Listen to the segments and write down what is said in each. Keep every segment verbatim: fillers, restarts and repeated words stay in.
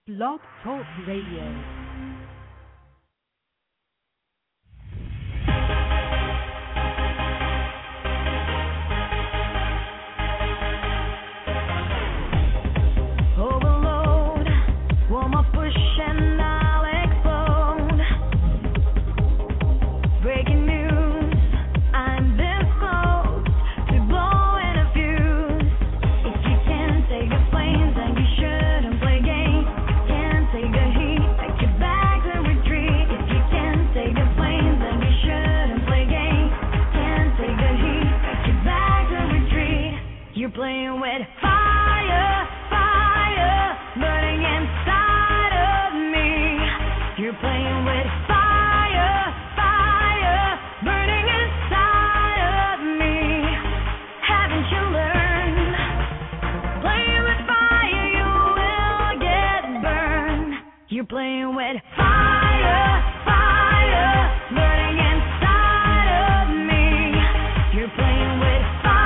Blog Talk Radio. Playing with fire, fire, burning inside of me. You're playing with fire, fire, burning inside of me. Haven't you learned? Playing with fire, you will get burned. You're playing with fire, fire, burning inside of me. You're playing with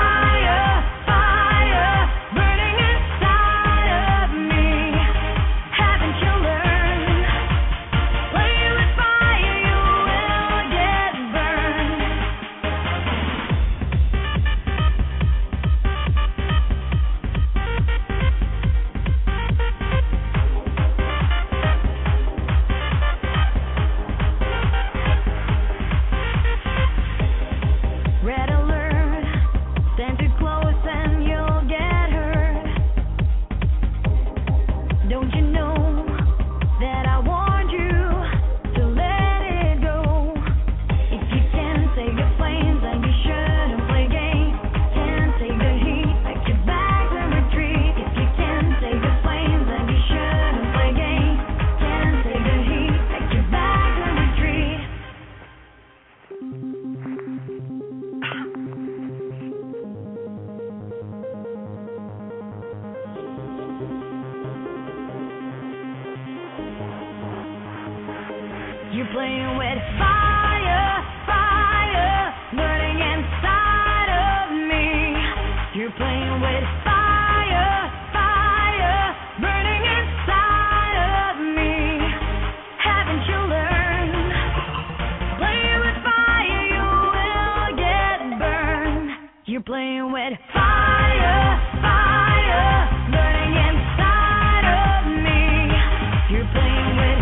You're playing with fire, fire, burning inside of me. You're playing with fire, fire, burning inside of me. Haven't you learned? Playing with fire, you will get burned. You're playing with fire, fire, burning inside of me. You're playing with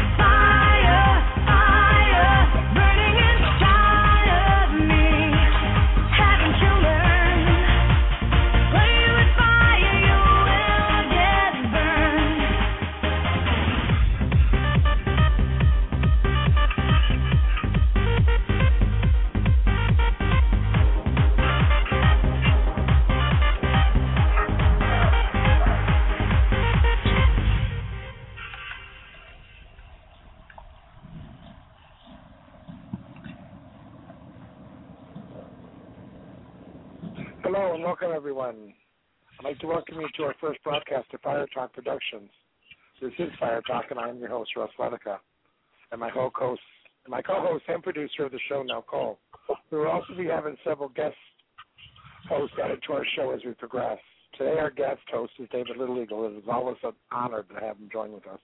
Hello and welcome, everyone. I'd like to welcome you to our first broadcast of Fire Talk Productions. This is Fire Talk, and I am your host, Russ Letica, and my co-host, my co-host and producer of the show, Nell Cole. We will also be having several guest hosts added to our show as we progress. Today, our guest host is David Little Eagle. It is always an honor to have him join with us.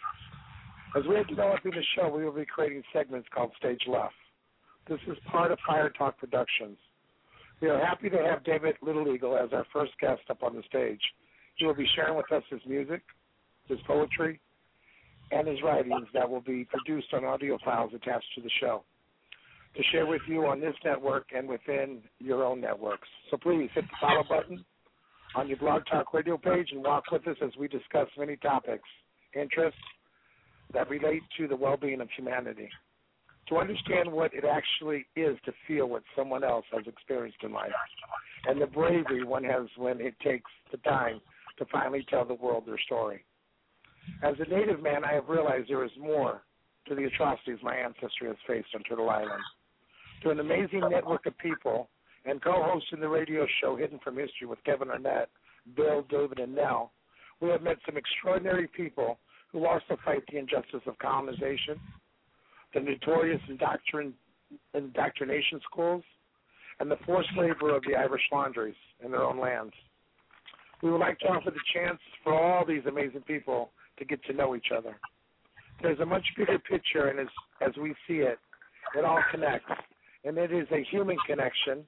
As we are developing the show, we will be creating segments called Stage Left. This is part of Fire Talk Productions. We are happy to have David Little Eagle as our first guest up on the stage. He will be sharing with us his music, his poetry, and his writings that will be produced on audio files attached to the show to share with you on this network and within your own networks. So please hit the follow button on your Blog Talk Radio page and walk with us as we discuss many topics, interests that relate to the well-being of humanity. To understand what it actually is to feel what someone else has experienced in life, and the bravery one has when it takes the time to finally tell the world their story. As a native man, I have realized there is more to the atrocities my ancestry has faced on Turtle Island. To an amazing network of people and co-hosting the radio show Hidden from History with Kevin Arnett, Bill, David, and Nell, we have met some extraordinary people who also fight the injustice of colonization, the notorious indoctrin- indoctrination schools, and the forced labor of the Irish laundries in their own lands. We would like to offer the chance for all these amazing people to get to know each other. There's a much bigger picture, and as, as we see it, it all connects. And it is a human connection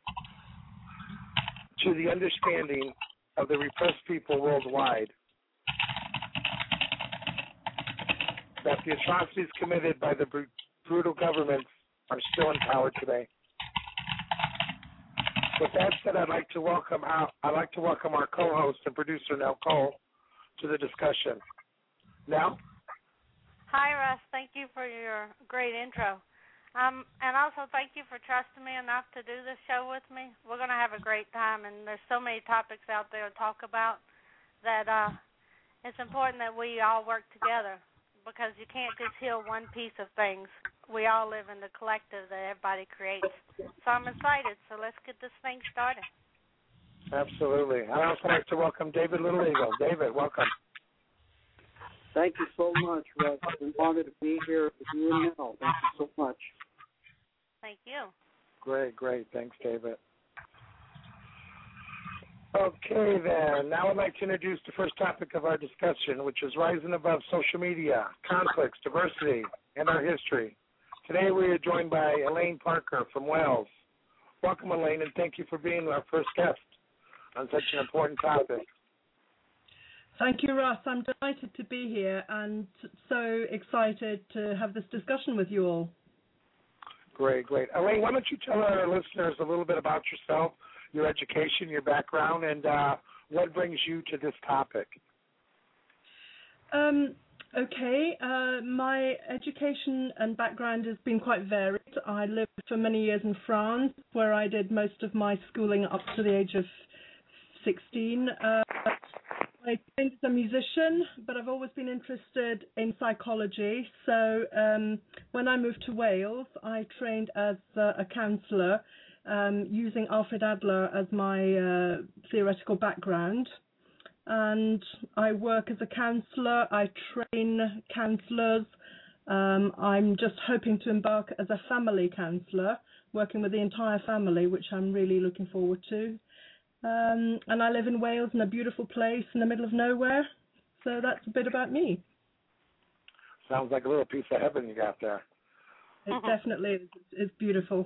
to the understanding of the repressed people worldwide, that the atrocities committed by the br- brutal governments are still in power today. With that said, I'd like to welcome our, I'd like to welcome our co-host and producer, Nell Cole, to the discussion. Nell? Hi, Russ. Thank you for your great intro. Um, and also thank you for trusting me enough to do this show with me. We're going to have a great time, and there's so many topics out there to talk about that uh, it's important that we all work together, because you can't just heal one piece of things. We all live in the collective that everybody creates. So I'm excited. So let's get this thing started. Absolutely. I'd also like to welcome David Little Eagle. David, welcome. Thank you so much, Russ. I've been honored to be here with you and Nell. Thank you so much. Thank you. Great, great. Thanks, David. Okay, then. Now I'd like to introduce the first topic of our discussion, which is rising above social media, conflicts, diversity, and our history. Today we are joined by Elaine Parker from Wales. Welcome, Elaine, and thank you for being our first guest on such an important topic. Thank you, Russ. I'm delighted to be here and so excited to have this discussion with you all. Great, great. Elaine, why don't you tell our listeners a little bit about yourself, your education, your background, and uh, what brings you to this topic? Um, okay. Uh, my education and background has been quite varied. I lived for many years in France, where I did most of my schooling up to the age of sixteen. Uh, I trained as a musician, but I've always been interested in psychology. So um, when I moved to Wales, I trained as uh, a counsellor, um, using Alfred Adler as my uh, theoretical background. And I work as a counsellor. I train counsellors. Um, I'm just hoping to embark as a family counsellor, working with the entire family, which I'm really looking forward to. Um, and I live in Wales, in a beautiful place in the middle of nowhere. So that's a bit about me. Sounds like a little piece of heaven you got there. It definitely is. It's beautiful.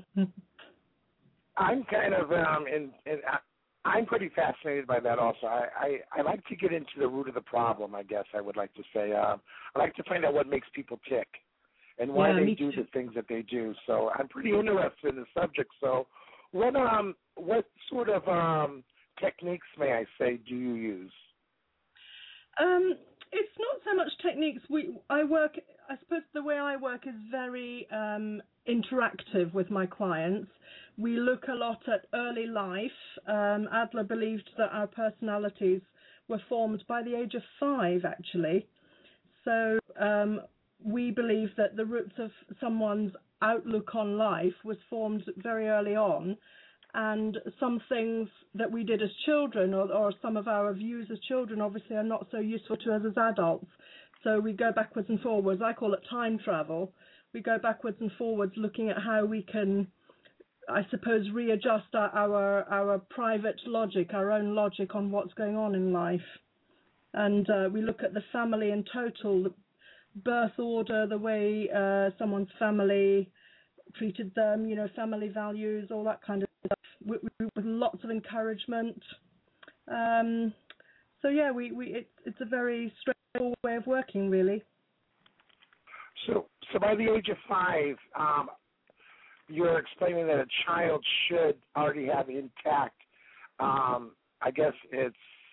I'm kind of um, in, in I'm pretty fascinated by that also. I, I, I like to get into the root of the problem, I guess I would like to say. Um, I like to find out what makes people tick and why Yeah, they me do too. the things that they do. So I'm pretty interested in the subject. So what um what sort of um, techniques, may I say, do you use? Um, it's not so much techniques. We I work. I suppose the way I work is very um, interactive with my clients. We look a lot at early life. Um, Adler believed that our personalities were formed by the age of five, actually. So um, we believe that the roots of someone's outlook on life was formed very early on. And some things that we did as children, or, or some of our views as children, obviously are not so useful to us as adults. So we go backwards and forwards. I call it time travel. We go backwards and forwards looking at how we can, I suppose, readjust our, our, our private logic, our own logic on what's going on in life. And uh, we look at the family in total, the birth order, the way uh, someone's family treated them, you know, family values, all that kind of stuff, with, with lots of encouragement. Um, so yeah, we, we it, it's a very straightforward way of working, really. So, so by the age of five, um, you're explaining that a child should already have intact, um, I guess it's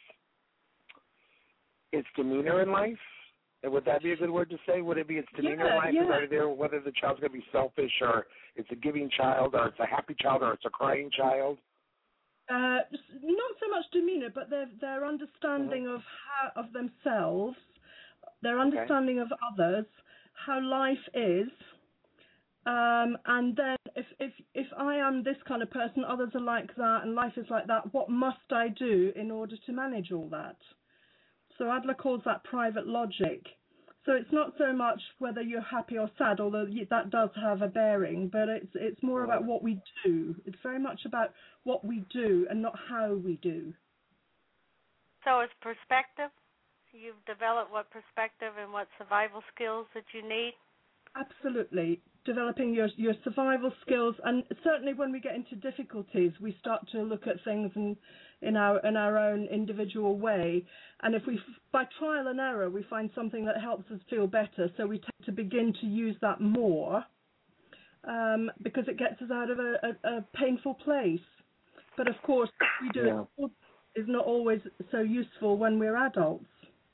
its demeanor in life. Would that be a good word to say? Would it be its demeanor Yeah, in life? yeah. Is already there, whether the child's going to be selfish, or it's a giving child, or it's a happy child, or it's a crying child? Uh, not so much demeanor, but their their understanding Mm-hmm. of how, of themselves, their understanding of others, how life is, um, and then if if if I am this kind of person, others are like that, and life is like that. What must I do in order to manage all that? So Adler calls that private logic. So it's not so much whether you're happy or sad, although that does have a bearing, but it's it's more Right. about what we do. It's very much about what we do and not how we do. So it's perspective, you've developed what perspective and what survival skills that you need? Absolutely. Developing your your survival skills, and certainly when we get into difficulties, we start to look at things in in our in our own individual way. And if we, by trial and error, we find something that helps us feel better, so we tend to begin to use that more um, because it gets us out of a, a, a painful place. But of course, we do Yeah. it is not always so useful when we're adults.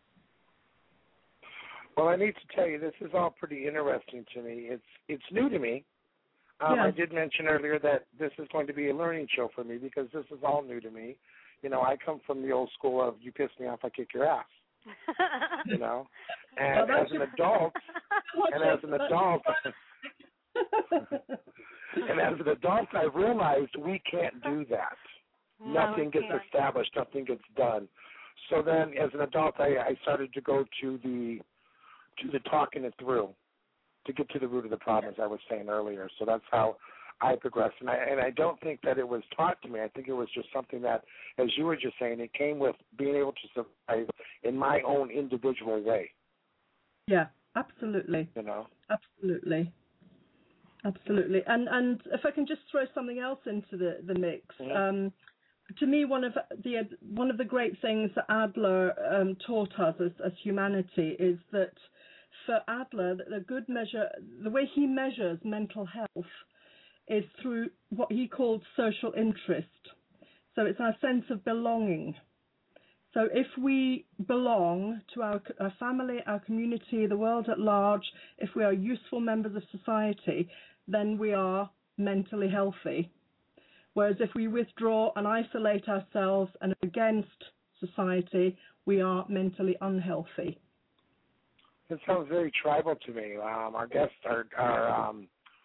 Well, I need to tell you, this is all pretty interesting to me. It's it's new to me. Um, Yeah. I did mention earlier that this is going to be a learning show for me because this is all new to me. You know, I come from the old school of you piss me off, I kick your ass. You know, and Well, as an adult, and as an adult, and as an adult, I realized we can't do that. No, Nothing we gets can't. established. Nothing gets done. So then, as an adult, I, I started to go to the to the talking it through to get to the root of the problem, as I was saying earlier. So that's how I progressed. And I, and I don't think that it was taught to me. I think it was just something that, as you were just saying, it came with being able to survive in my own individual way. Yeah, absolutely. You know? Absolutely. Absolutely. And and if I can just throw something else into the, the mix, Mhm. um, to me, one of the one of the great things that Adler um, taught us as, as humanity is that for Adler, the good measure, the way he measures mental health is through what he called social interest. So it's our sense of belonging. So if we belong to our, our family, our community, the world at large, if we are useful members of society, then we are mentally healthy. Whereas if we withdraw and isolate ourselves and are against society, we are mentally unhealthy. It sounds very tribal to me. Um, our guest, our, our um,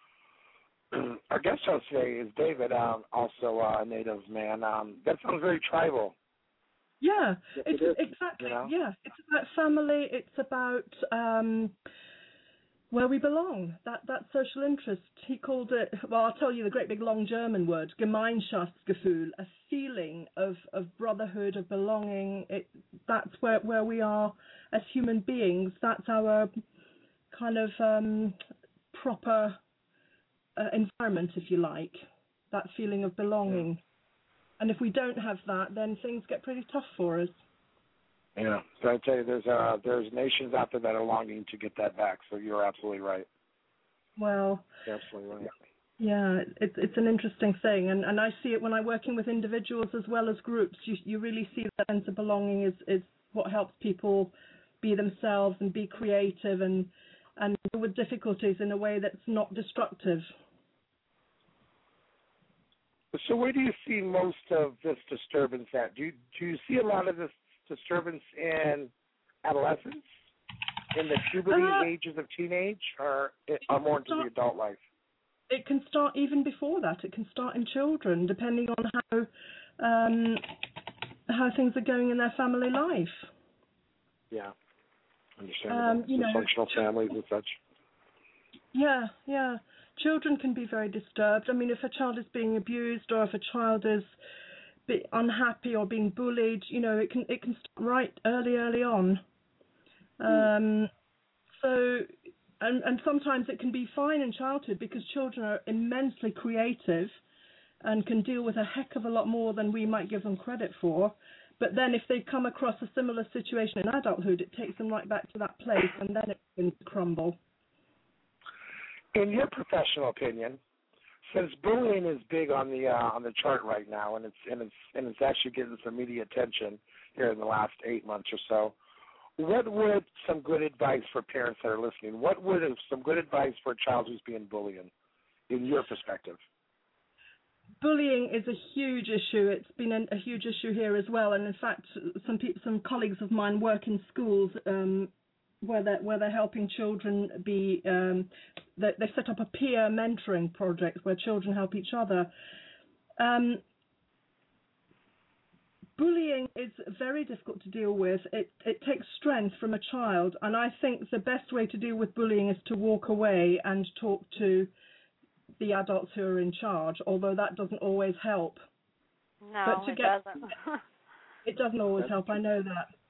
our guest host today is David, um, also a native man. Um, that sounds very tribal. Yeah, Yes, it's it is, exactly. you know? Yeah, it's about family. It's about um, where we belong. That that social interest. He called it. Well, I'll tell you the great big long German word, Gemeinschaftsgefühl, a feeling of, of brotherhood, of belonging. It, that's where where we are as human beings. That's our kind of um, proper uh, environment, if you like. That feeling of belonging. Yeah. And if we don't have that, then things get pretty tough for us. Yeah. So I tell you, there's uh, there's nations out there that are longing to get that back. So you're absolutely right. Well, you're absolutely right. Yeah, it's it's an interesting thing, and, and I see it when I'm working with individuals as well as groups. You you really see that sense of belonging is, is what helps people be themselves and be creative and and deal with difficulties in a way that's not destructive. So where do you see most of this disturbance at? Do you, do you see a lot of this disturbance in adolescence, in the puberty uh, ages of teenage, or, or more into the adult life? It can start even before that. It can start in children, depending on how um, how things are going in their family life. Yeah, understandable. Um, you know, Dysfunctional families and such. Yeah, yeah. Children can be very disturbed. I mean, if a child is being abused or if a child is be unhappy or being bullied, you know, it can it can start right early, early on. Um, so, and, and sometimes it can be fine in childhood because children are immensely creative and can deal with a heck of a lot more than we might give them credit for. But then if they come across a similar situation in adulthood, it takes them right back to that place and then it begins to crumble. In your professional opinion, since bullying is big on the uh, on the chart right now, and it's and it's and it's actually getting some media attention here in the last eight months or so, what would some good advice for parents that are listening? What would some good advice for a child who's being bullied, in your perspective? Bullying is a huge issue. It's been a, a huge issue here as well, and in fact, some people, some colleagues of mine work in schools. Um, where they're, where they're helping children be, um, they, they set up a peer mentoring project where children help each other. Um, bullying is very difficult to deal with. It, it takes strength from a child, and I think the best way to deal with bullying is to walk away and talk to the adults who are in charge, although that doesn't always help. No, but to it get, doesn't. It doesn't always help, I know that.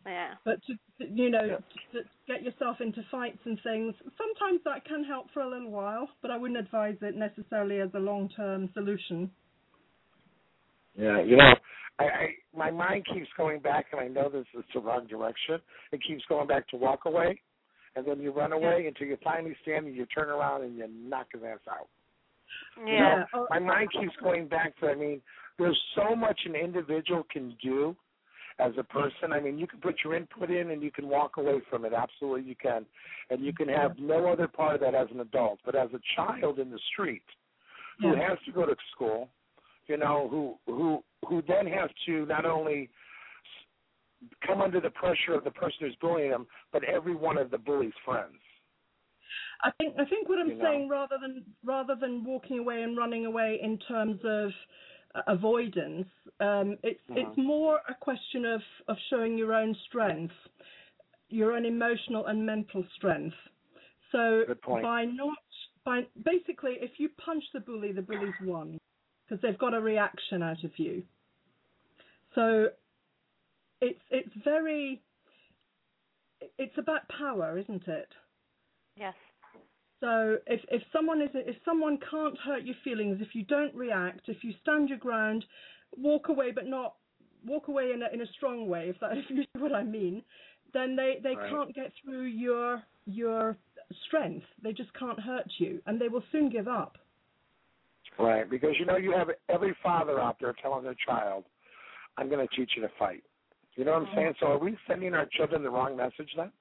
Yeah. But to, you know, Yeah. to get yourself into fights and things, sometimes that can help for a little while, but I wouldn't advise it necessarily as a long-term solution. Yeah, you know, I, I my mind keeps going back, and I know this is the wrong direction. It keeps going back to walk away, and then you run away until you finally stand and you turn around and you knock his ass out. Yeah. You know, oh, my mind keeps going back to, I mean, there's so much an individual can do as a person. I mean, you can put your input in and you can walk away from it. Absolutely you can. And you can have no other part of that as an adult. But as a child in the street who Yeah. has to go to school, you know, who who who then has to not only come under the pressure of the person who's bullying them, but every one of the bully's friends. I think I think what I'm You know? saying, rather than rather than walking away and running away in terms of uh, avoidance, um, it's Mhm. it's more a question of, of showing your own strength, your own emotional and mental strength. So Good point. by not by basically, if you punch the bully, the bully's won, because they've got a reaction out of you. So it's it's very it's about power, isn't it? Yes. So if, if someone is if someone can't hurt your feelings, if you don't react, if you stand your ground, walk away, but not walk away in a in a strong way, if that if you know what I mean, then they, they Right. can't get through your your strength. They just can't hurt you, and they will soon give up. Right, because you know you have every father out there telling their child, "I'm going to teach you to fight." You know what I'm saying? So are we sending our children the wrong message then?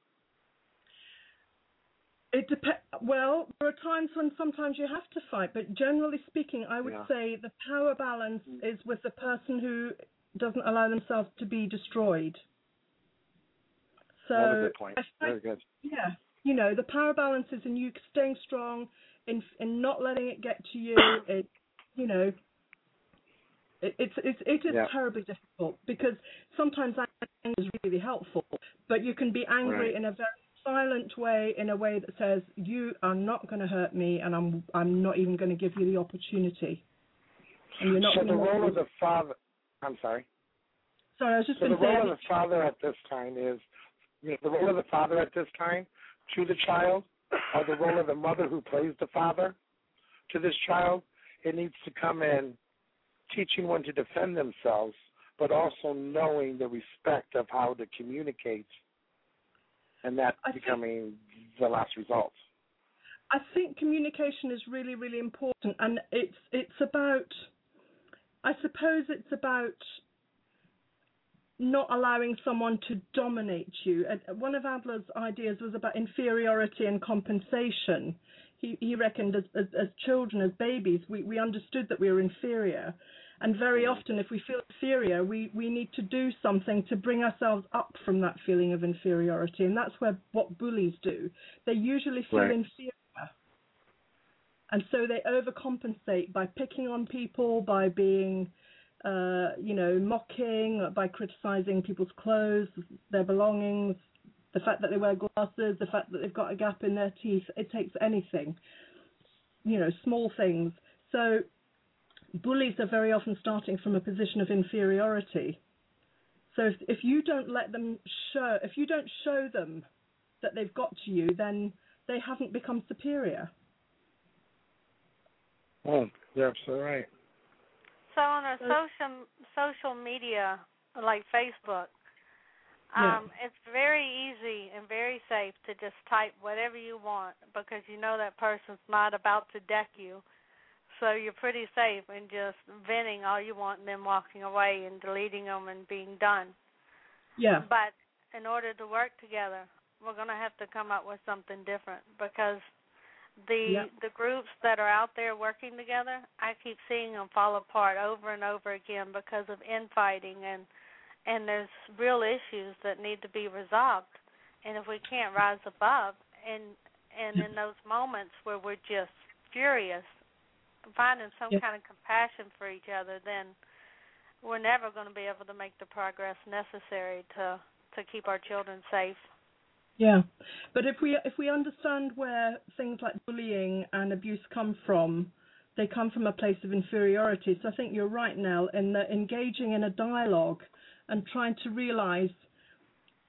It dep- Well, there are times when sometimes you have to fight, but generally speaking, I would Yeah. say the power balance is with the person who doesn't allow themselves to be destroyed. So, Another good point. I find- Very good. yeah, you know, the power balance is in you staying strong, in in not letting it get to you. It, you know, it, it's it's it is Yeah. terribly difficult because sometimes anger is really helpful, but you can be angry Right. in a very silent way, in a way that says you are not going to hurt me, and I'm I'm not even going to give you the opportunity. And you're not So the going role to. of the father, I'm sorry. Sorry, I was just So going the to say. role of the father at this time is, you know, the role of the father at this time to the child, or the role of the mother who plays the father to this child. It needs to come in teaching one to defend themselves, but also knowing the respect of how to communicate, and that I think- becoming the last result. I think communication is really, really important, and it's it's about, I suppose it's about not allowing someone to dominate you. And one of Adler's ideas was about inferiority and compensation. He he reckoned as as, as children, as babies, we, we understood that we were inferior. And very often, if we feel inferior, we, we need to do something to bring ourselves up from that feeling of inferiority. And that's where what bullies do. They usually feel Right. inferior. And so they overcompensate by picking on people, by being, uh, you know, mocking, by criticizing people's clothes, their belongings, the fact that they wear glasses, the fact that they've got a gap in their teeth. It takes anything, you know, small things. So bullies are very often starting from a position of inferiority. So if, if you don't let them show, if you don't show them that they've got to you, then they haven't become superior. Oh, you're absolutely right. So on a social social media like Facebook, um, Yeah. it's very easy and very safe to just type whatever you want because you know that person's not about to deck you. So you're pretty safe in just venting all you want and then walking away and deleting them and being done. Yeah. But in order to work together, we're going to have to come up with something different because the Yeah. the groups that are out there working together, I keep seeing them fall apart over and over again because of infighting, and and there's real issues that need to be resolved. And if we can't rise above, and and in those moments where we're just furious, finding some Yeah. kind of compassion for each other, then we're never going to be able to make the progress necessary to to keep our children safe. Yeah, but if we if we understand where things like bullying and abuse come from, they come from a place of inferiority. So I think you're right, Nell, in that engaging in a dialogue and trying to realise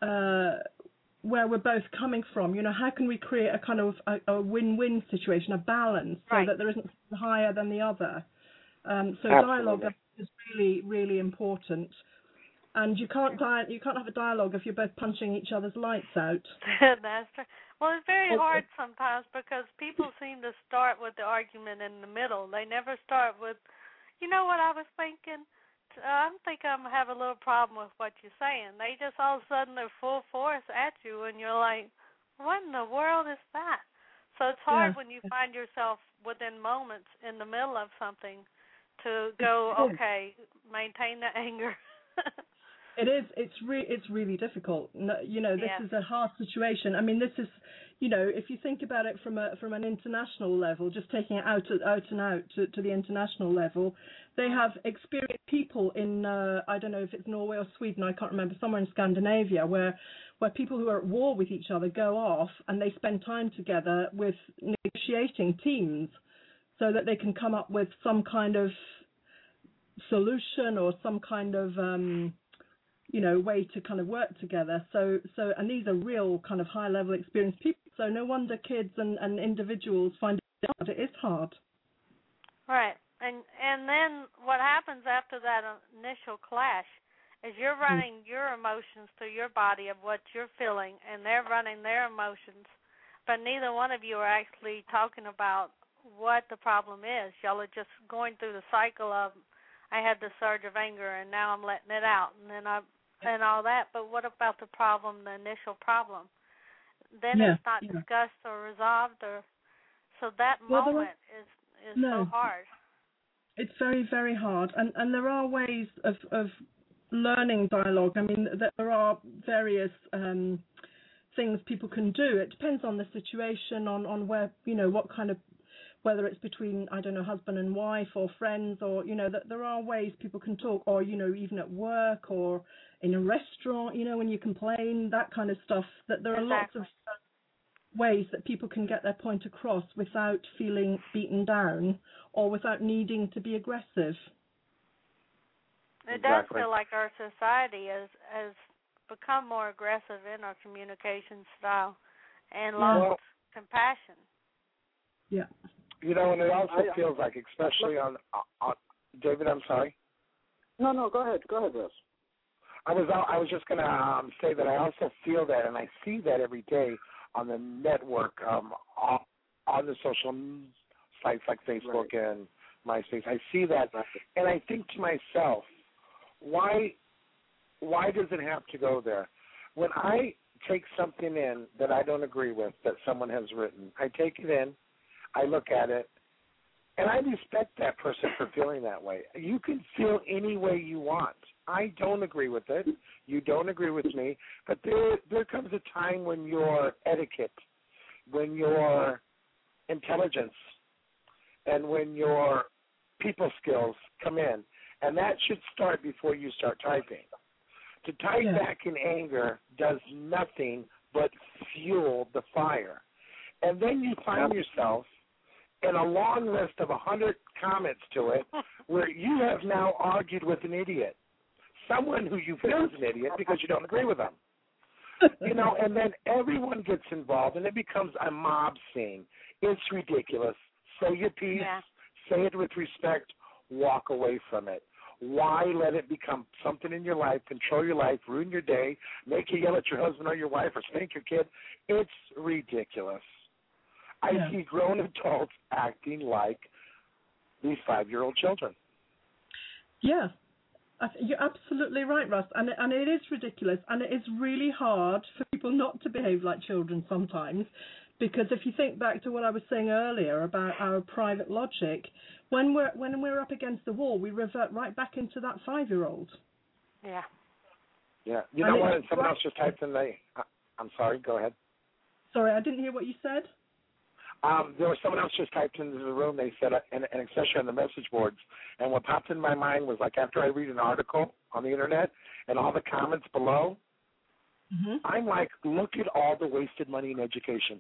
uh, where we're both coming from. You know, how can we create a kind of a, a win-win situation, a balance, so right. that there isn't higher than the other. Um, so Absolutely. dialogue is really, really important. And you can't di- you can't have a dialogue if you're both punching each other's lights out. That's true. Well, it's very hard sometimes because people seem to start with the argument in the middle. They never start with, you know what I was thinking? I think I'm have a little problem with what you're saying. They just all of a sudden they're full force at you, and you're like, what in the world is that? So it's hard Yeah. when you find yourself within moments in the middle of something to go, okay, maintain the anger. It is. It's re- It's really difficult. No, you know, this yeah. is a hard situation. I mean, this is, you know, if you think about it from a from an international level, just taking it out out and out to, to the international level, they have experienced people in uh, I don't know if it's Norway or Sweden, I can't remember, somewhere in Scandinavia, where where people who are at war with each other go off and they spend time together with negotiating teams, so that they can come up with some kind of solution or some kind of um, you know, way to kind of work together. So, so, and these are real kind of high level experienced people. So no wonder kids and, and individuals find it hard. It is hard. Right. And and then what happens after that initial clash is you're running mm. your emotions through your body of what you're feeling, and they're running their emotions, but neither one of you are actually talking about what the problem is. Y'all are just going through the cycle of, I had the surge of anger, and now I'm letting it out, and then I and all that. But what about the problem, the initial problem? Then yeah, it's not yeah. discussed or resolved, or so that well, moment are, is is no, so hard. It's very, very hard, and and there are ways of of learning dialogue. I mean, there are various um, things people can do. It depends on the situation, on on where, you know, what kind of, whether it's between, I don't know, husband and wife or friends, or, you know, that there are ways people can talk, or, you know, even at work or in a restaurant, you know, when you complain, that kind of stuff, that there are exactly. lots of ways that people can get their point across without feeling beaten down or without needing to be aggressive. It exactly. does feel like our society has, has become more aggressive in our communication style and lost well, compassion. Yeah. You know, and it also I, feels like, especially on, on David, I'm sorry. No, no, go ahead, go ahead, Russ. I was I was just going to um, say that I also feel that, and I see that every day on the network, um, on, on the social sites like Facebook right. and MySpace. I see that, right. and I think to myself, why why does it have to go there? When I take something in that I don't agree with that someone has written, I take it in, I look at it, and I respect that person for feeling that way. You can feel any way you want. I don't agree with it. You don't agree with me. But there there comes a time when your etiquette, when your intelligence, and when your people skills come in. And that should start before you start typing. To type yeah. back in anger does nothing but fuel the fire. And then you find yourself in a long list of a hundred comments to it where you have now argued with an idiot. Someone who you feel is an idiot because you don't agree with them. You know, and then everyone gets involved, and it becomes a mob scene. It's ridiculous. Say your piece. Yeah. Say it with respect. Walk away from it. Why let it become something in your life, control your life, ruin your day, make you yell at your husband or your wife or spank your kid? It's ridiculous. I yeah. see grown adults acting like these five-year-old children. Yeah. You're absolutely right, Russ, and and it is ridiculous, and it is really hard for people not to behave like children sometimes, because if you think back to what I was saying earlier about our private logic, when we're when we're up against the wall, we revert right back into that five-year-old. Yeah. Yeah. You know what? Someone else just typed in the. I'm sorry. Go ahead. Sorry, I didn't hear what you said. Um, there was someone else just typed into the room. They said, uh, and, and especially on the message boards. And what popped in my mind was like after I read an article on the internet and all the comments below, mm-hmm. I'm like, look at all the wasted money in education.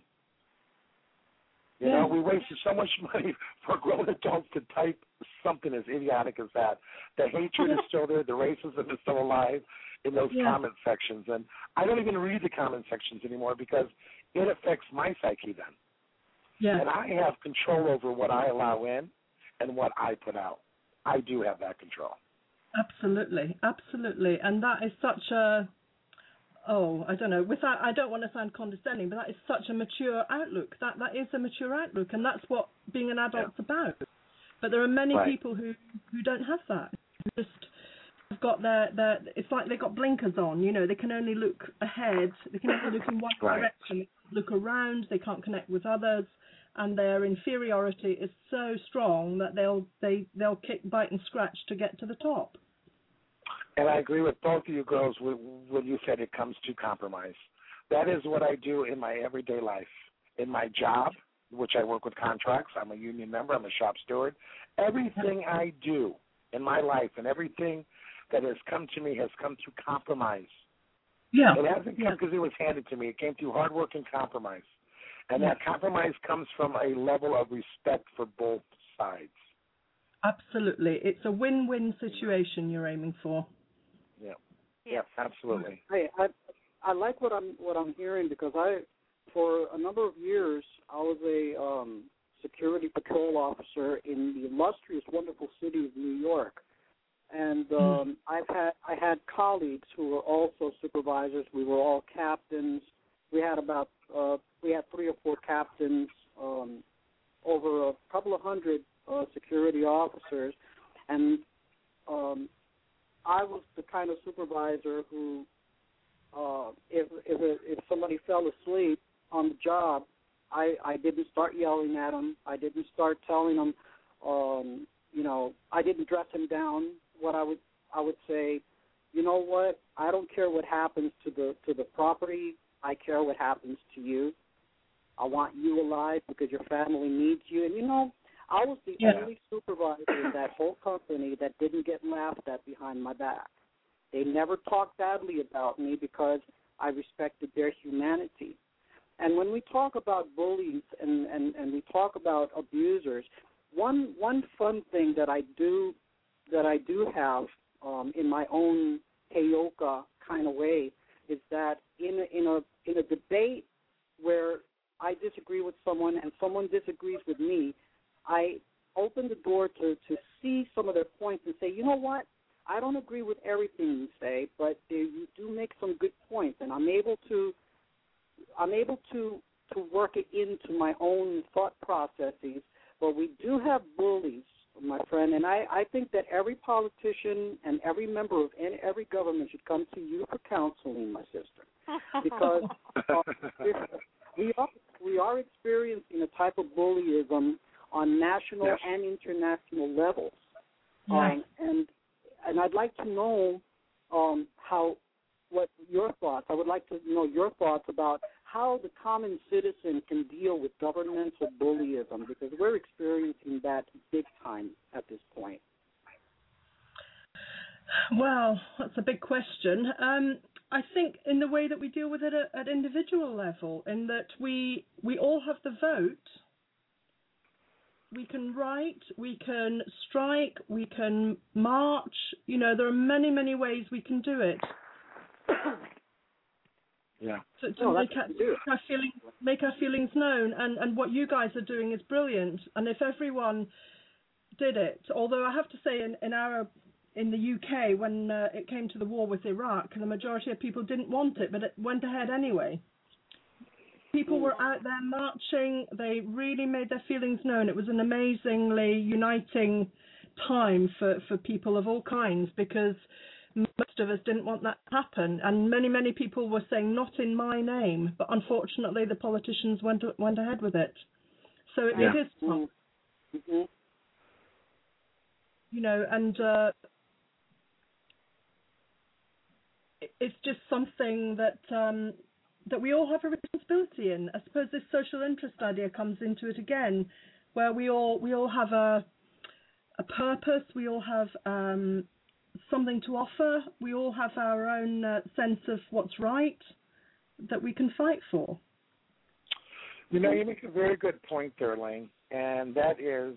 You yeah. know, we wasted so much money for grown adults to type something as idiotic as that. The hatred is still there. The racism is still alive. in those Yeah. comment sections. And I don't even read the comment sections anymore because it affects my psyche then. Yeah. And I have control over what I allow in and what I put out. I do have that control. Absolutely, absolutely. And that is such a, oh, I don't know, without, I don't want to sound condescending, but that is such a mature outlook. That That is a mature outlook, and that's what being an adult's Yeah. about. But there are many Right. people who, who don't have that, who just have got their, their, it's like they've got blinkers on, you know, they can only look ahead, they can only look in one Right. direction, they can't look around, they can't connect with others, and their inferiority is so strong that they'll they they'll kick, bite, and scratch to get to the top. And I agree with both of you girls when you said it comes to compromise. That is what I do in my everyday life. In my job, which I work with contracts, I'm a union member, I'm a shop steward. Everything I do in my life and everything that has come to me has come through compromise. Yeah. It hasn't come Yeah. because it was handed to me. It came through hard work and compromise. And Yeah. that compromise comes from a level of respect for both sides. Absolutely. It's a win-win situation you're aiming for. Yeah. Yeah. Yeah, absolutely. Hey, I I like what I'm what I'm hearing because I, for a number of years, I was a um, security patrol officer in the illustrious, wonderful city of New York, and um, I've had I had colleagues who were also supervisors. We were all captains. We had about uh, we had three or four captains, um, over a couple of hundred uh, security officers, and um, I was the kind of supervisor who, uh, if if, a, if somebody fell asleep on the job, I, I didn't start yelling at him. I didn't start telling him, um, you know, I didn't dress him down. What I would I would say, you know what? I don't care what happens to the to the property. I care what happens to you. I want you alive because your family needs you. And, you know, I was the Yeah. only supervisor in that whole company that didn't get laughed at behind my back. They never talked badly about me because I respected their humanity. And when we talk about bullies and, and, and we talk about abusers, one one fun thing that I do that I do have um, in my own Heyoka kind of way is that in a, in a in a debate where I disagree with someone and someone disagrees with me, I open the door to, to see some of their points and say, you know what, I don't agree with everything you say, but you do make some good points, and I'm able to I'm able to, to work it into my own thought processes. But we do have bullies, my friend, and I, I think that every politician and every member of any, every government should come to you for counseling, my sister, because uh, we are we are experiencing a type of bullyism on national Yes. and international levels, Right. um, and and I'd like to know um, how what your thoughts. I would like to know your thoughts about how the common citizen can deal with governmental bullyism, because we're experiencing that big time at this point. Well, that's a big question. Um, I think in the way that we deal with it at, at individual level, in that we we all have the vote. We can write, we can strike, we can march. You know, there are many, many ways we can do it. Yeah. To, to No, make, that's our, what we do. our feelings make our feelings known, and, and what you guys are doing is brilliant. And if everyone did it, although I have to say, in, in our in the U K, when uh, it came to the war with Iraq, the majority of people didn't want it, but it went ahead anyway. People were out there marching. They really made their feelings known. It was an amazingly uniting time for, for people of all kinds, because most of us didn't want that to happen. And many, many people were saying, not in my name. But unfortunately, the politicians went went ahead with it. So it, Yeah. it is tough. Mm-hmm. You know, and uh, it- it's just something that um, that we all have a responsibility in. I suppose this social interest idea comes into it again, where we all we all have a a purpose. We all have um, something to offer. We all have our own uh, sense of what's right that we can fight for. You know, you make a very good point there, Elaine, and that is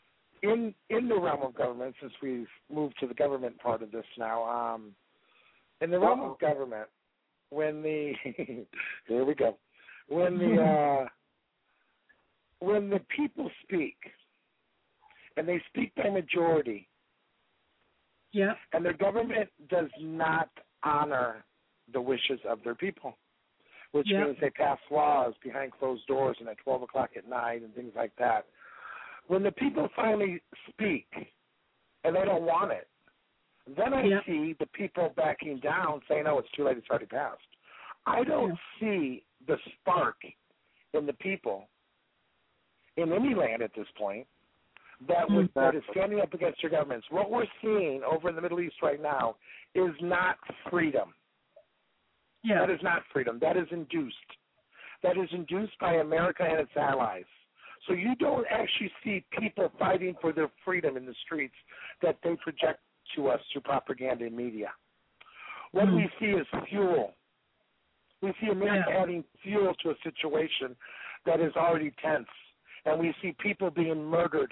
in in the realm of government, since we've moved to the government part of this now, um, in the realm of government, when the here we go, when the uh, when the people speak, and they speak by majority, yeah, and the government does not honor the wishes of their people, which yeah. means they pass laws behind closed doors and at twelve o'clock at night and things like that. When the people finally speak and they don't want it, then I yeah. see the people backing down saying, oh, it's too late, it's already passed. I don't yeah. see the spark in the people in any land at this point that, would, that is standing up against your governments. What we're seeing over in the Middle East right now is not freedom. Yeah. That is not freedom. That is induced. That is induced by America and its allies. So you don't actually see people fighting for their freedom in the streets that they project to us through propaganda and media. What mm. we see is fuel. We see America yeah. adding fuel to a situation that is already tense. And we see people being murdered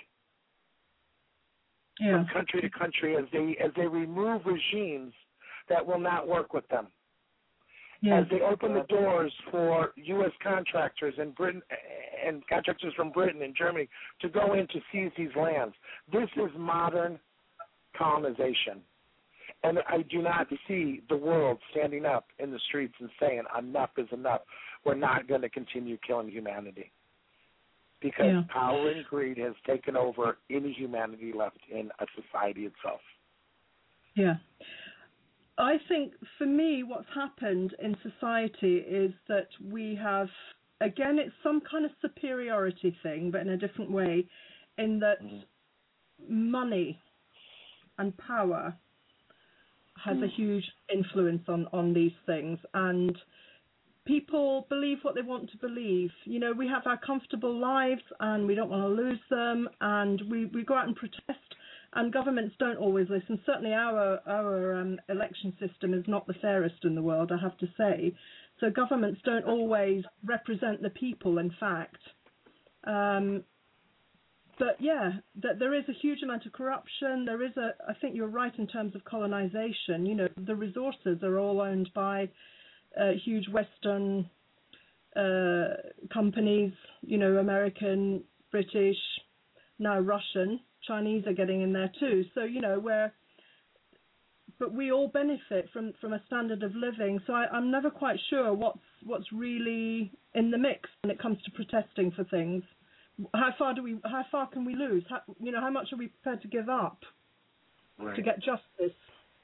yeah. from country to country as they as they remove regimes that will not work with them. Yeah. As they open the doors for U S contractors and Britain and contractors from Britain and Germany to go in to seize these lands. This is modern colonization. And I do not see the world standing up in the streets and saying, enough is enough. We're not going to continue killing humanity. Because yeah. power and greed has taken over any humanity left in a society itself. Yeah. I think for me what's happened in society is that we have, again, it's some kind of superiority thing, but in a different way, in that mm-hmm. money and power has mm. a huge influence on, on these things. And people believe what they want to believe. You know, we have our comfortable lives and we don't want to lose them, and we, we go out and protest. And governments don't always listen. Certainly our our um, election system is not the fairest in the world, I have to say. So governments don't always represent the people, in fact. Um, but, yeah, that there is a huge amount of corruption. There is a, I think you're right in terms of colonization. You know, the resources are all owned by uh, huge Western uh, companies, you know, American, British, now Russian. Chinese are getting in there too. So, you know, we're, but we all benefit from, from a standard of living. So I, I'm never quite sure what's what's really in the mix when it comes to protesting for things. How far do we? How far can we lose? How, you know, how much are we prepared to give up right. to get justice?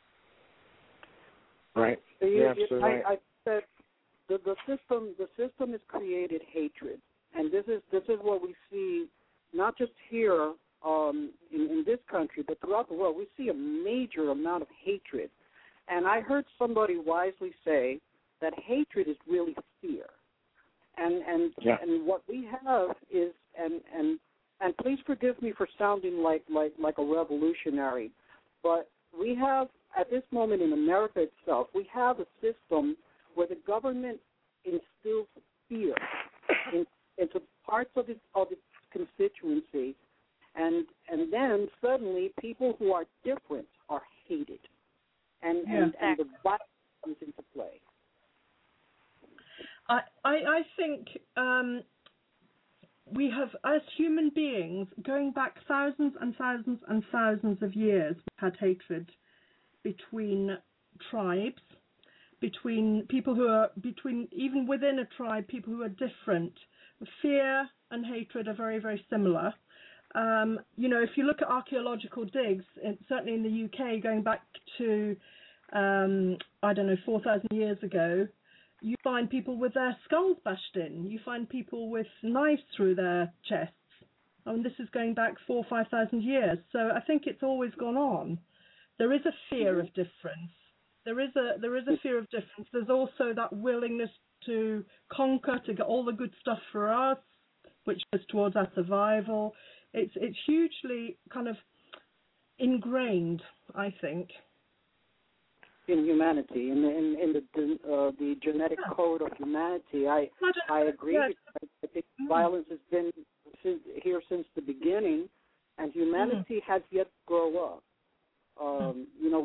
Right. So you, yeah, you, so I, right. I said the the system the system has created hatred, and this is this is what we see, not just here. Um, in, in this country, but throughout the world, we see a major amount of hatred. And I heard somebody wisely say that hatred is really fear. And and yeah. and what we have is, and and and please forgive me for sounding like like like a revolutionary, but we have at this moment in America itself, we have a system where the government instills fear in, into parts of its of its constituency. And and then suddenly people who are different are hated, and yeah. and, and the violence comes into play. I I, I think um, we have, as human beings, going back thousands and thousands and thousands of years, we've had hatred between tribes, between people who are between even within a tribe, people who are different. Fear and hatred are very very similar. Um, you know, if you look at archaeological digs, in, certainly in the U K, going back to, um, I don't know, four thousand years ago, you find people with their skulls bashed in. You find people with knives through their chests. I mean, this is going back four or five thousand years. So I think it's always gone on. There is a fear of difference. There is a there is a fear of difference. There's also that willingness to conquer, to get all the good stuff for us, which goes towards our survival. It's it's hugely kind of ingrained, I think, in humanity, in the in, in the uh, the genetic yeah. code of humanity. I I, I agree. Yeah. I think mm. violence has been since, here since the beginning, and humanity mm. has yet to grow up. Um, mm. You know, we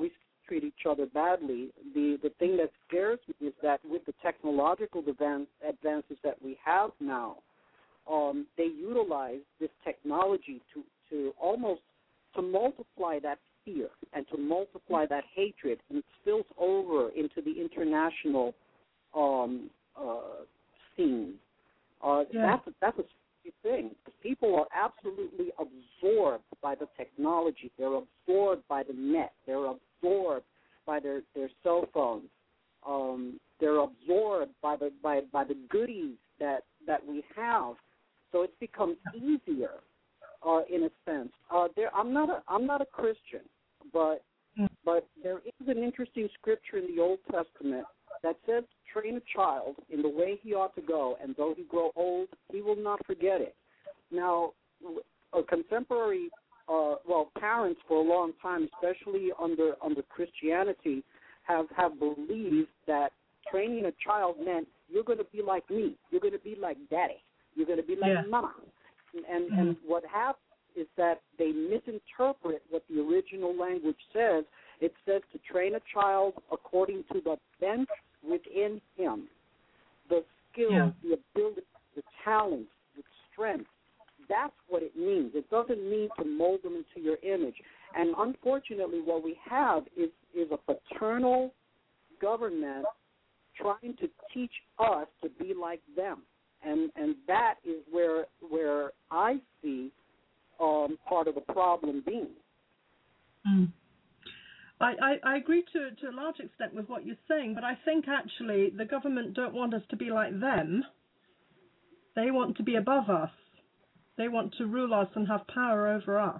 treat each other badly. The the thing that scares me is that with the technological advance, advances that we have now, um, they utilize this technology to, to almost to multiply that fear and to multiply that hatred, and it spills over into the international um, uh, scene. Uh, yeah. That's a, that's a thing. People are absolutely absorbed by the technology. They're absorbed by the net. They're absorbed by their, their cell phones. Um, they're absorbed by the by, by the goodies that, that we have. So it's become easier, uh, in a sense. Uh, there, I'm not a I'm not a Christian, but but there is an interesting scripture in the Old Testament that says, train a child in the way he ought to go, and though he grow old, he will not forget it. Now, a contemporary, uh, well, parents for a long time, especially under under Christianity, have, have believed that training a child meant you're going to be like me, you're going to be like daddy, you're going to be like yeah. mama. And, and, mm-hmm. and what happens is that they misinterpret what the original language says. It says to train a child according to the bent within him, the skills, yeah. the ability, the talents, the strength. That's what it means. It doesn't mean to mold them into your image. And unfortunately, what we have is, is a paternal government trying to teach us to be like them. And and that is where where I see um, part of the problem being. Mm. I, I, I agree to, to a large extent with what you're saying, but I think actually the government don't want us to be like them. They want to be above us. They want to rule us and have power over us.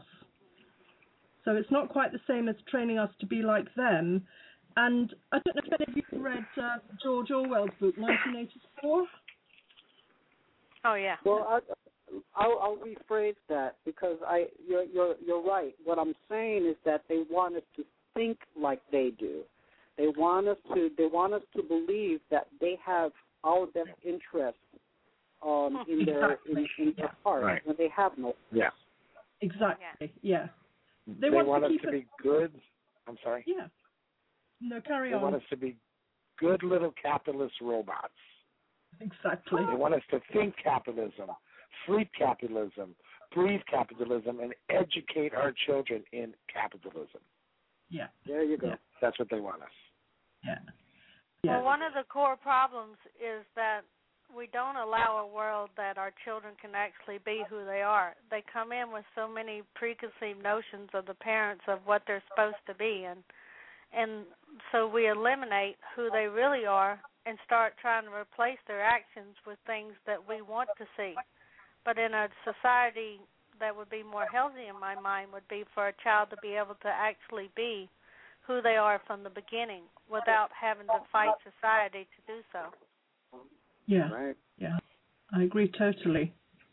So it's not quite the same as training us to be like them. And I don't know if any of you read uh, George Orwell's book, nineteen eighty-four. Oh, yeah. Well, I, I'll, I'll rephrase that because I you're, you're you're right. What I'm saying is that they want us to think like they do. They want us to they want us to believe that they have our best interest um, in their Exactly. in, in their Yeah. heart Right. when they have no. Yeah. Exactly. Yeah. They, They want, want to us keep to us. be good. I'm sorry. Yeah. No, carry They on. want us to be good little capitalist robots. Exactly. They want us to think capitalism, sleep capitalism, breathe capitalism, and educate our children in capitalism. Yeah. There you go. Yeah. That's what they want us. Yeah. Yeah. Well, one of the core problems is that we don't allow a world that our children can actually be who they are. They come in with so many preconceived notions of the parents of what they're supposed to be, and and so we eliminate who they really are and start trying to replace their actions with things that we want to see. But in a society that would be more healthy, in my mind, would be for a child to be able to actually be who they are from the beginning without having to fight society to do so. Yeah. Right. Yeah. I agree totally.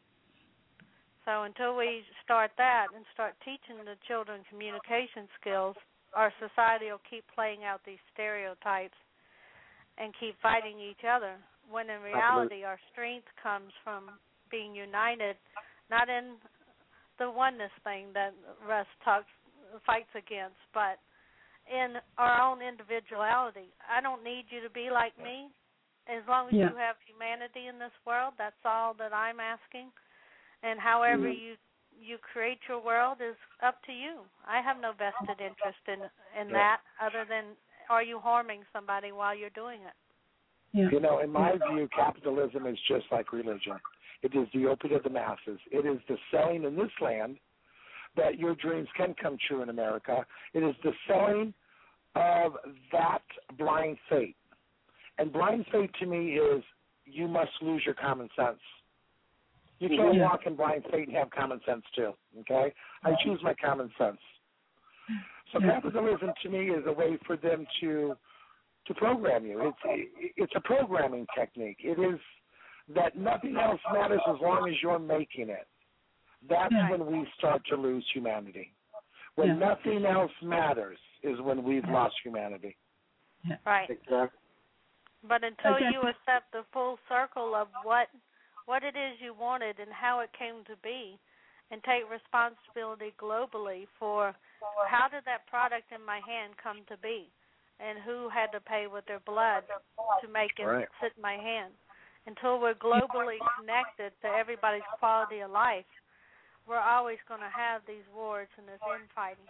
So until we start that and start teaching the children communication skills, our society will keep playing out these stereotypes and keep fighting each other, when in reality our strength comes from being united, not in the oneness thing that Russ talks, fights against, but in our own individuality. I don't need you to be like me. As long as Yeah. you have humanity in this world, that's all that I'm asking. And however Mm. you you create your world is up to you. I have no vested interest in in Yeah. that, other than are you harming somebody while you're doing it? Yeah. You know, in my view, capitalism is just like religion. It is the opiate of the masses. It is the selling in this land that your dreams can come true in America. It is the selling of that blind faith. And blind faith to me is you must lose your common sense. You can't Yeah. walk in blind faith and have common sense too, okay? I choose my common sense. So Yeah. capitalism to me is a way for them to to program you. It's it's a programming technique. It is that nothing else matters as long as you're making it. That's Yeah. when we start to lose humanity. When Yeah. nothing else matters is when we've Yeah. lost humanity. Yeah. Right. Exactly. But until Okay. you accept the full circle of what what it is you wanted and how it came to be, and take responsibility globally for how did that product in my hand come to be, and who had to pay with their blood to make it right. sit in my hand. Until we're globally connected to everybody's quality of life, we're always going to have these wars and this infighting.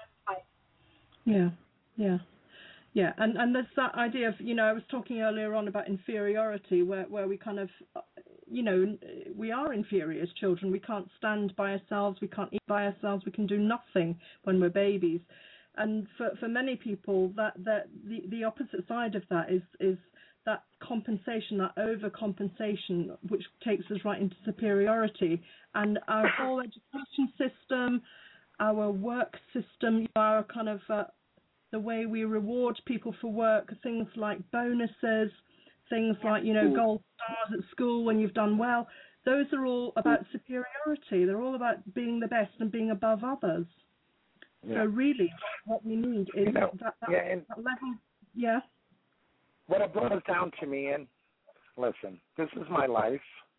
Yeah, yeah. Yeah, and, and there's that idea of, you know, I was talking earlier on about inferiority, where, where we kind of, you know, we are inferior as children. We can't stand by ourselves. We can't eat by ourselves. We can do nothing when we're babies. And for, for many people, that, that the, the opposite side of that is, is that compensation, that overcompensation, which takes us right into superiority. And our whole education system, our work system, our kind of... Uh, the way we reward people for work, things like bonuses, things like, you know, gold stars at school when you've done well, those are all about superiority. They're all about being the best and being above others. Yeah. So really what we need is you know, that, that, yeah, and that level. Yeah. What it boils down to me, and listen, this is my life.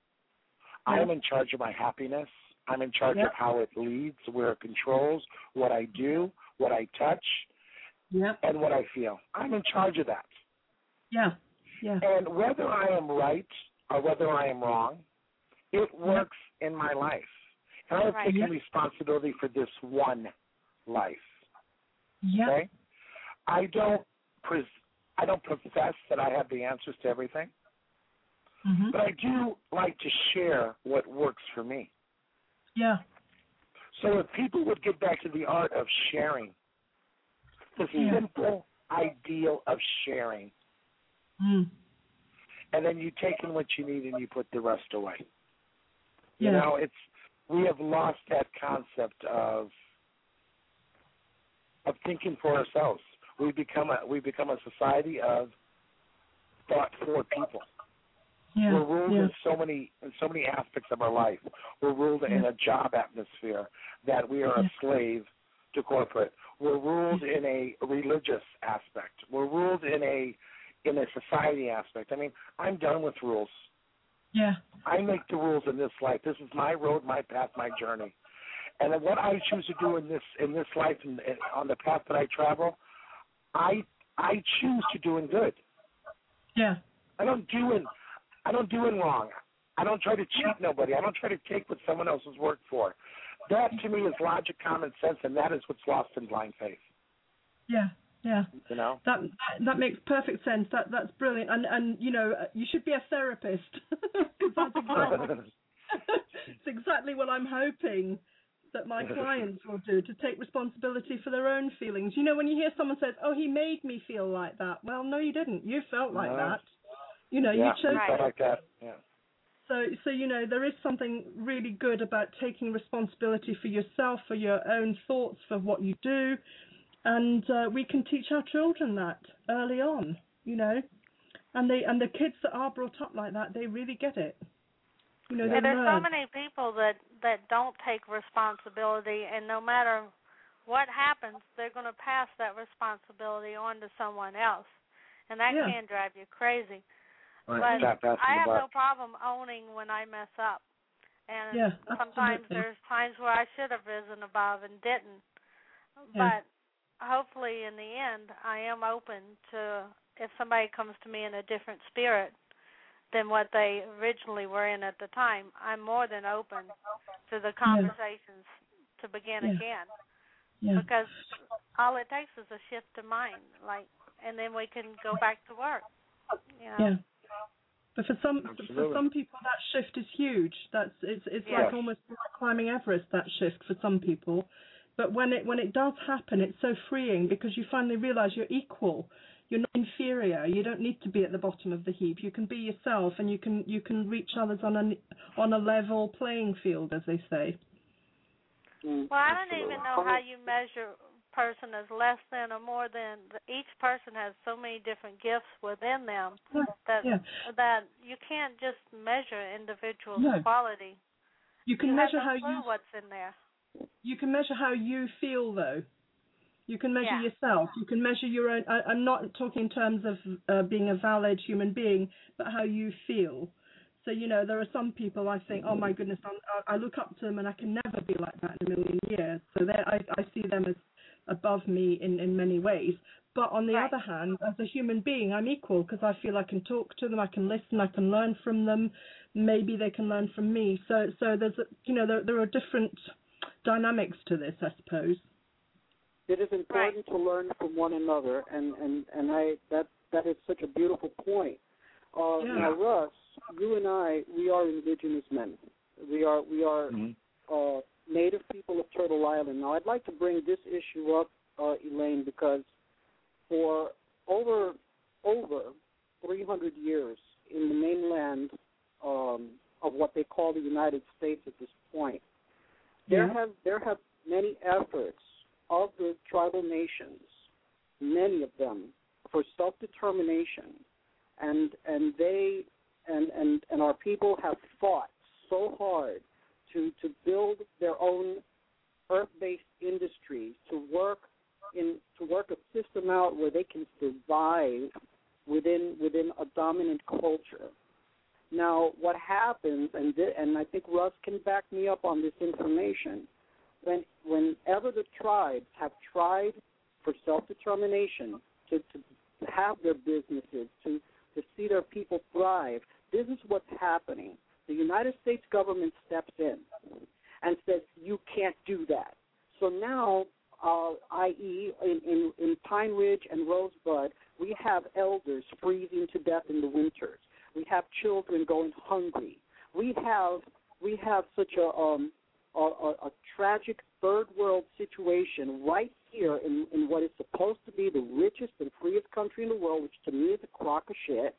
Yeah. I am in charge of my happiness. I'm in charge Yeah. of how it leads, where it controls, what I do, what I touch, Yeah. and what I feel. I'm in charge of that. Yeah. Yeah. And whether I am right or whether I am wrong, it works yeah. in my life. And I have right. taken yeah. responsibility for this one life. Yeah. Okay? I don't pres- I don't profess that I have the answers to everything, Mm-hmm. but I do like to share what works for me. Yeah. So if people would get back to the art of sharing, the Yeah. simple ideal of sharing, Mm. and then you take in what you need and you put the rest away. Yeah. You know, it's we have lost that concept of of thinking for ourselves. We become a we become a society of thought for people. Yeah. We're ruled yeah. in so many in so many aspects of our life. We're ruled Yeah. in a job atmosphere that we are Yeah. a slave to corporate. We're ruled in a religious aspect. We're ruled in a in a society aspect. I mean, I'm done with rules. Yeah. I make the rules in this life. This is my road, my path, my journey. And then what I choose to do in this in this life and, and on the path that I travel, I I choose to do in good. Yeah. I don't do in I don't do in wrong. I don't try to cheat nobody. I don't try to take what someone else has worked for. That to me is logic, common sense, and that is what's lost in blind faith. Yeah. Yeah. You know? That that makes perfect sense. That that's brilliant. And and you know, you should be a therapist. That's exactly, it's exactly what I'm hoping that my clients will do, to take responsibility for their own feelings. You know, when you hear someone says, "Oh, he made me feel like that." Well, no, you didn't. You felt like No. that. You know, yeah, you chose. I felt like that. Yeah. So, so you know, there is something really good about taking responsibility for yourself, for your own thoughts, for what you do, and uh, we can teach our children that early on. You know, and they and the kids that are brought up like that, they really get it. You know, they and there's learn. so many people that that don't take responsibility, and no matter what happens, they're going to pass that responsibility on to someone else, and that Yeah. can drive you crazy. Right. But That, I have the no problem owning when I mess up. And Yeah, sometimes absolutely. there's times where I should have risen above and didn't. Yeah. But hopefully in the end, I am open to, if somebody comes to me in a different spirit than what they originally were in at the time, I'm more than open to the conversations yeah. to begin yeah. again. Yeah. Because all it takes is a shift of mind, like, and then we can go back to work. You know? Yeah. But for some Absolutely. for some people that shift is huge. That's it's it's Yes. like almost like climbing Everest, that shift for some people. But when it when it does happen, it's so freeing because you finally realise you're equal. You're not inferior. You don't need to be at the bottom of the heap. You can be yourself, and you can you can reach others on a on a level playing field, as they say. Well, I don't even know how you measure a person as less than or more than. Each person has so many different gifts within them that yeah. that you can't just measure individuals' No. quality. You can you measure have no how clue you what's in there. you can measure how you feel, though. You can measure Yeah. yourself. You can measure your own. I, I'm not talking in terms of uh, being a valid human being, but how you feel. So, you know, there are some people I think, oh, my goodness, I'm, I look up to them and I can never be like that in a million years. So I, I see them as above me in, in many ways. But on the right. other hand, as a human being, I'm equal because I feel I can talk to them, I can listen, I can learn from them. Maybe they can learn from me. So, so there's, a, you know, there, there are different dynamics to this, I suppose. It is important right. to learn from one another, and, and, and I that that is such a beautiful point. Uh, Yeah. Now, Russ, you and I, we are indigenous men. We are we are Mm-hmm. uh, native people of Turtle Island. Now, I'd like to bring this issue up, uh, Elaine, because for over over three hundred years in the mainland um, of what they call the United States at this point, there Yeah. have there have many efforts of the tribal nations, many of them, for self-determination, and and they and, and, and our people have fought so hard to to build their own earth-based industries, to work in to work a system out where they can survive within within a dominant culture. Now, what happens, and th- and I think Russ can back me up on this information, when whenever the tribes have tried for self-determination, to, to have their businesses, to, to see their people thrive, this is what's happening. The United States government steps in and says, you can't do that. So now, uh, that is, in, in, in Pine Ridge and Rosebud, we have elders freezing to death in the winters. We have children going hungry. We have we have such a um, a, a, a tragic third world situation right here in, in what is supposed to be the richest and freest country in the world, which to me is a crock of shit.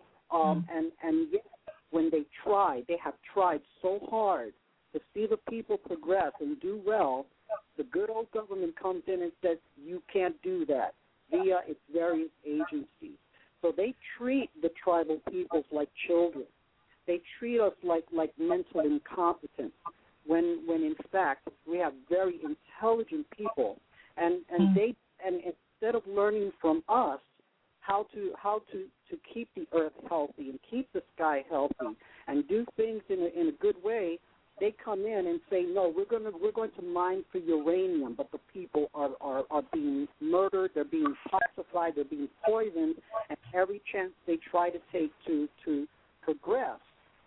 Um, mm. And and yet, when they try, they have tried so hard to see the people progress and do well. The good old government comes in and says you can't do that via its various agencies. So they treat the tribal peoples like children. They treat us like, like mental incompetence, when when in fact we have very intelligent people, and and they and instead of learning from us how to how to, to keep the earth healthy and keep the sky healthy and do things in a, in a good way, they come in and say, no, we're going to we're going to mine for uranium, but the people are, are, are being murdered, they're being toxified, they're being poisoned, and every chance they try to take to, to progress,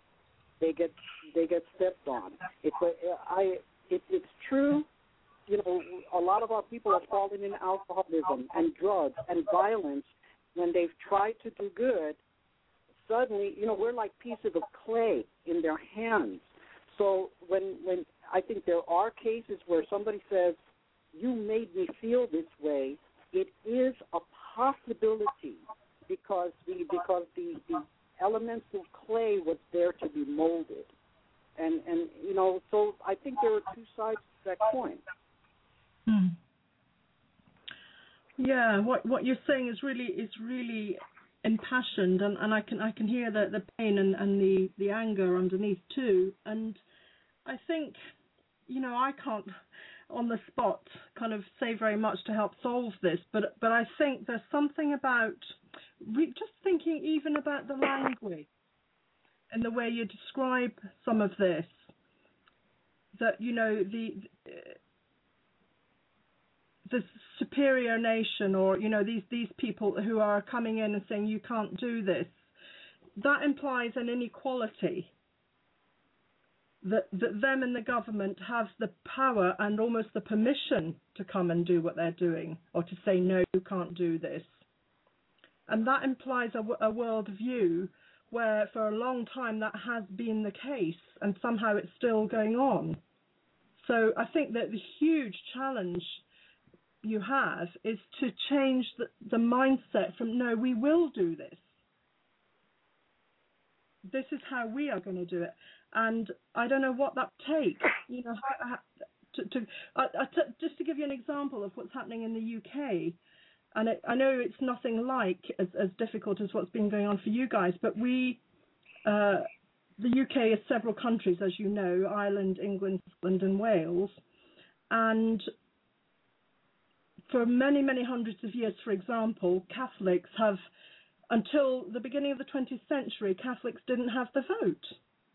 they get they get stepped on. It's a, I it, it's true. You know, a lot of our people have fallen into alcoholism and drugs and violence when they've tried to do good. Suddenly, you know, we're like pieces of clay in their hands. So when when I think there are cases where somebody says, you made me feel this way, it is a possibility because the because the, the elements of clay was there to be molded. And, and you know, so I think there are two sides to that coin. Hmm. Yeah, what what you're saying is really is really impassioned, and, and I can I can hear the, the pain and, and the, the anger underneath too. And I think, you know, I can't on the spot kind of say very much to help solve this, but but I think there's something about re- just thinking even about the language and the way you describe some of this, that, you know, the the superior nation, or, you know, these these people who are coming in and saying you can't do this, that implies an inequality. That, that them and the government have the power and almost the permission to come and do what they're doing, or to say, no, you can't do this. And that implies a, a world view where for a long time that has been the case, and somehow it's still going on. So I think that the huge challenge you have is to change the, the mindset from, no, we will do this. This is how we are going to do it. And I don't know what that takes. You know, how, how, to, to, uh, to, just to give you an example of what's happening in the U K, and it, I know it's nothing like as, as difficult as what's been going on for you guys, but we, uh, the U K is several countries, as you know, Ireland, England, Scotland, and Wales, and for many, many hundreds of years, for example, Catholics have until the beginning of the twentieth century, Catholics didn't have the vote.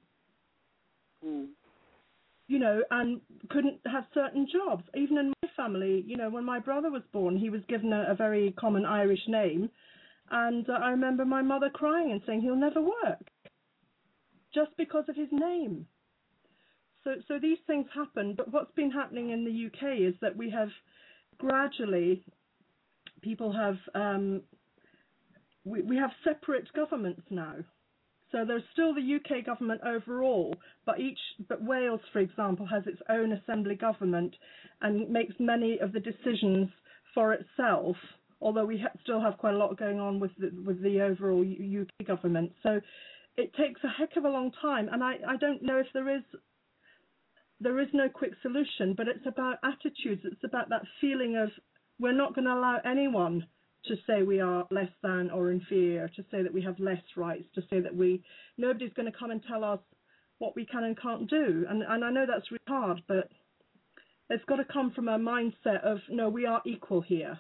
Mm. You know, and couldn't have certain jobs. Even in my family, you know, when my brother was born, he was given a, a very common Irish name. And uh, I remember my mother crying and saying, he'll never work, just because of his name. So, so these things happen. But what's been happening in the U K is that we have gradually, people have, um, we, we have separate governments now. So there's still the U K government overall, but each, but Wales, for example, has its own assembly government and makes many of the decisions for itself. Although we ha- still have quite a lot going on with the, with the overall U- U.K. government. So it takes a heck of a long time, and I, I don't know if there is there is no quick solution, but it's about attitudes. It's about that feeling of we're not going to allow anyone to say we are less than or inferior, to say that we have less rights, to say that we, nobody's going to come and tell us what we can and can't do. And, and I know that's really hard, but it's got to come from a mindset of, no, we are equal here.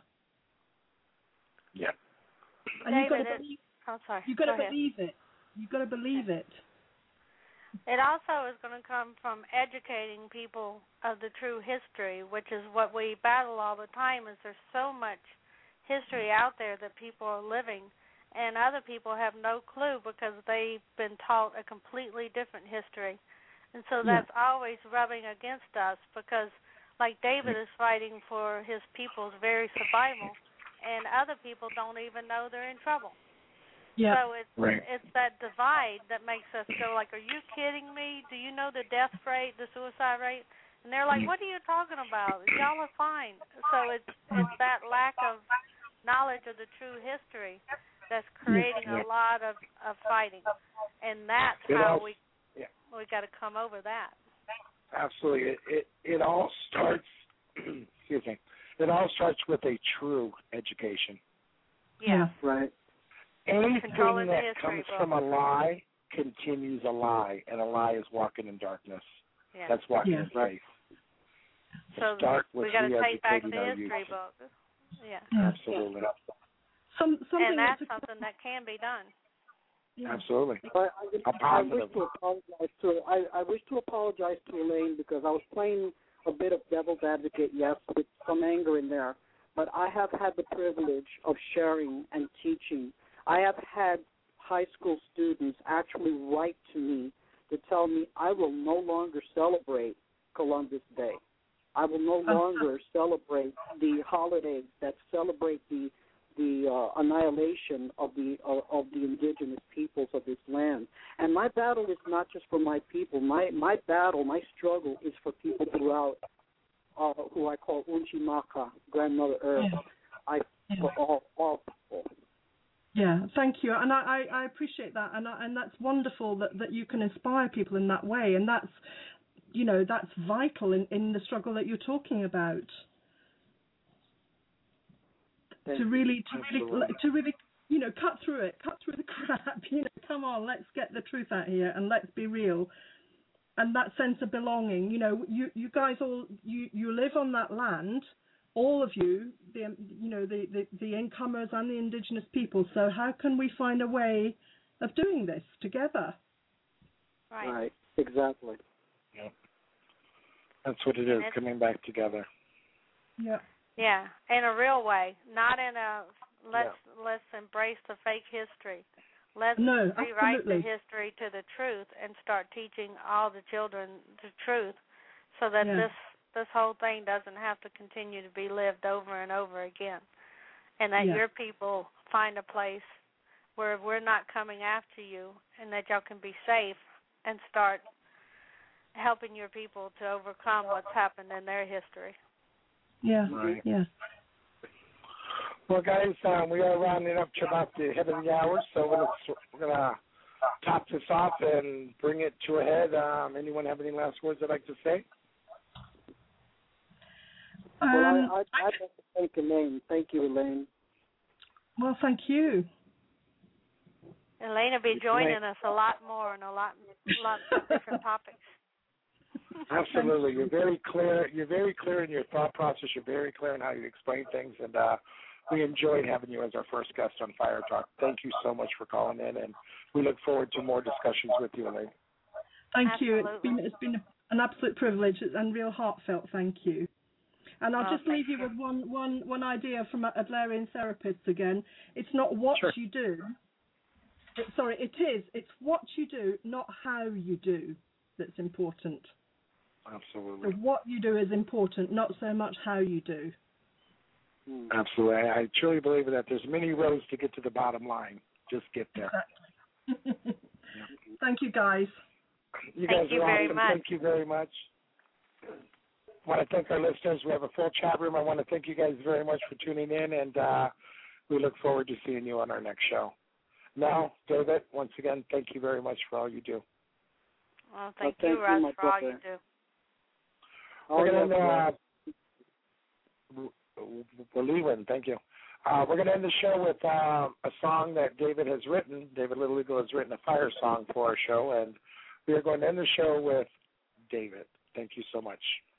Yeah. And David, you've got to it, believe, oh, sorry. you've got Go to ahead. believe it. You've got to believe it. It also is going to come from educating people of the true history, which is what we battle all the time, is there's so much history out there that people are living, and other people have no clue because they've been taught a completely different history. And so that's yeah. always rubbing against us because, like David is fighting for his people's very survival, and other people don't even know they're in trouble. Yeah. So it's right. it's that divide that makes us go like, are you kidding me? Do you know the death rate, the suicide rate? And they're like, what are you talking about? Y'all are fine. So it's it's that lack of knowledge of the true history that's creating yeah. a lot of, of fighting. And that's it how all, we yeah. we got to come over that. Absolutely. It, it, it all starts, excuse me, it all starts with a true education. Yeah. Right. Anything Controlling that the comes history from a lie continues a lie, and a lie is walking in darkness. Yeah. That's walking yeah. in faith. So Start with we got to take back the re-educating our history youth. book. Yeah. yeah. Absolutely. Some, something And that's that's something that can be done. Yeah. Absolutely. I, I, I wish positive. to apologize to I, I wish to apologize to Elaine because I was playing a bit of devil's advocate, yes, with some anger in there. But I have had the privilege of sharing and teaching. I have had high school students actually write to me to tell me I will no longer celebrate Columbus Day. I will no longer celebrate the holidays that celebrate the the uh, annihilation of the uh, of the indigenous peoples of this land. And my battle is not just for my people. My my battle, my struggle is for people throughout, uh, who I call Unchimaka, Grandmother Earth. Yeah. I Yeah. for all all people. Yeah, thank you, and I, I, I appreciate that, and I, and that's wonderful that, that you can inspire people in that way, and that's, you know, that's vital in, in the struggle that you're talking about. Thank to really, to Absolutely. really, to really, you know, cut through it, cut through the crap. You know, come on, let's get the truth out here, and let's be real. And that sense of belonging, you know, you, you guys all, you, you live on that land. All of you, the you know the, the, the incomers and the indigenous people. So how can we find a way of doing this together? Right. Right. Exactly. Yeah. That's what it is, coming back together. Yeah. Yeah, in a real way, not in a let's Yeah. let's embrace the fake history. Let's No, rewrite absolutely. the history to the truth and start teaching all the children the truth, so that Yeah. this this whole thing doesn't have to continue to be lived over and over again, and that Yeah. your people find a place where we're not coming after you, and that y'all can be safe and start helping your people to overcome what's happened in their history. Yeah. Right. Yeah. Well, guys, um, we are rounding up to about the head of the hour, so we're gonna, we're gonna top this off and bring it to a head. Um, anyone have any last words they'd like to say? Um, Well, I, I, I'd like to thank Elaine. Thank you, Elaine. well, thank you. Elaine will be joining us a lot more on a lot, lots of different topics. Absolutely. You're very clear. You're very clear in your thought process. You're very clear in how you explain things, and uh, we enjoyed having you as our first guest on Fire Talk. Thank you so much for calling in, and we look forward to more discussions with you, Elaine. Thank Absolutely. you. It's been it's been an absolute privilege and real heartfelt. Thank you. And I'll oh, just leave you, you with one, one, one idea from Adlerian therapists again. It's not what sure. you do. It, sorry, it is. It's what you do, not how you do, that's important. Absolutely. So what you do is important, not so much how you do. Absolutely. I, I truly believe that there's many roads to get to the bottom line. Just get there. Exactly. Thank you, guys. You Thank guys you are very awesome. much. Thank you very much. I want to thank our listeners. We have a full chat room. I want to thank you guys very much for tuning in, and uh, we look forward to seeing you on our next show. Now, David, once again, thank you very much for all you do. Well, thank well, you, thank Russ, you, for all brother. you do. We're going to uh, we're leaving. Thank you. Uh, we're going to end the show with uh, a song that David has written. David Little Eagle has written a fire song for our show, and we are going to end the show with David. Thank you so much.